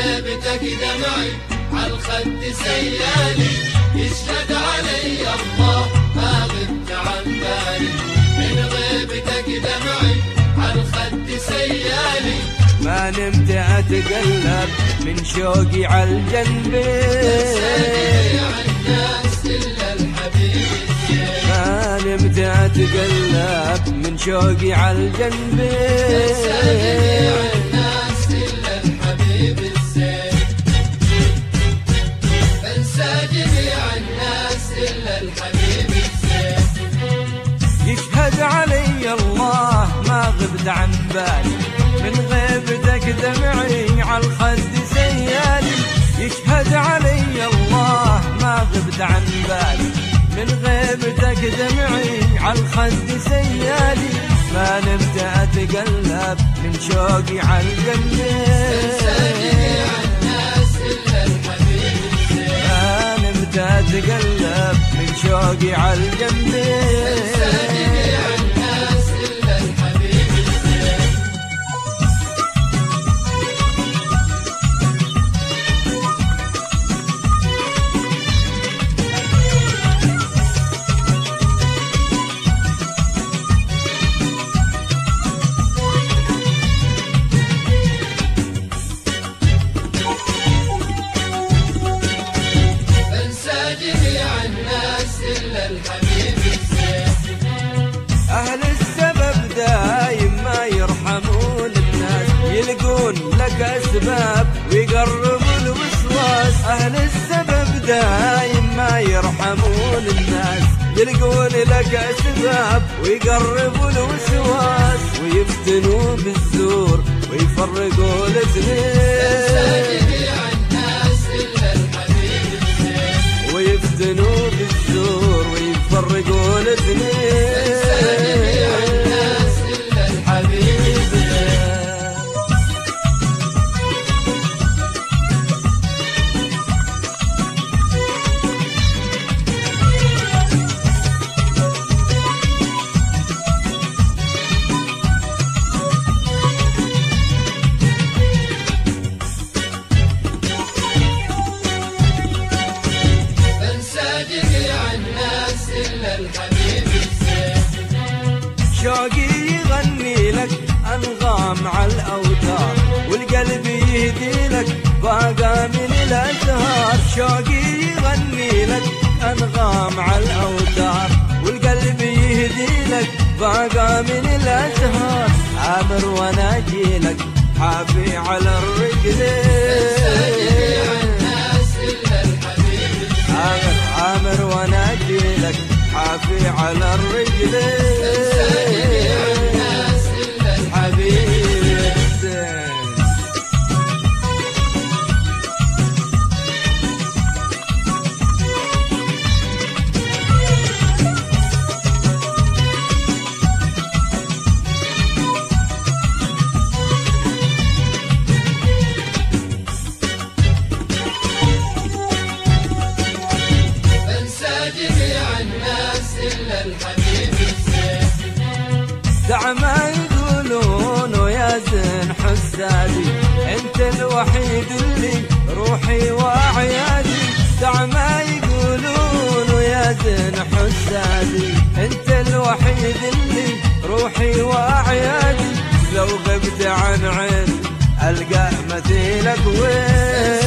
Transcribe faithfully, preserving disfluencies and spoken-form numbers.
غيبتك دمعي عالخد سيالي، يشهد علي الله ما غبت عن بالي. من غيبتك دمعي عالخد سيالي، ما نمت أتقلب من شوقي عالجنبين. ما نمت أتقلب من شوقي عالجنبين. يشهد علي الله ما غبت عن بالي، من غيبتك دمعي عالخد سيالي. يشهد علي الله ما غبت عن بالي، من غيبتك دمعي عالخد سيالي. ما نمت أتقلب من شوقي عالجنبين. ما نمت أتقلب من شوقي عالجنبين. أهل السبب دايم ما يرحمون الناس، يلقون لك أسباب ويقربوا الوسواس. أهل السبب دايم ما يرحمون الناس، يلقون لك أسباب ويقربوا الوسواس. ويفتنوا بالزور ويفرقوا الاثنين، ويفتنوا بالزور ويفرقوا الاثنين. شوقي يغني لك أنغام عالأوتار، والقلب يهدي لك باقى من الأزهار. شوقي يغني لك أنغام عالأوتار، والقلب يهدي لك باقى من الأزهار. عامر وناجي لك حافي على الرجلين، عامر عامر وناجي لك حافي على الرجلين. حبيبي الزين دع ما يقولون ويا زين حسادي، انت الوحيد اللي روحي واعيادي. دع ما يقولون ويا زين حسادي، انت الوحيد اللي روحي واعيادي. لو غبت عن عين القى مثيلك وين،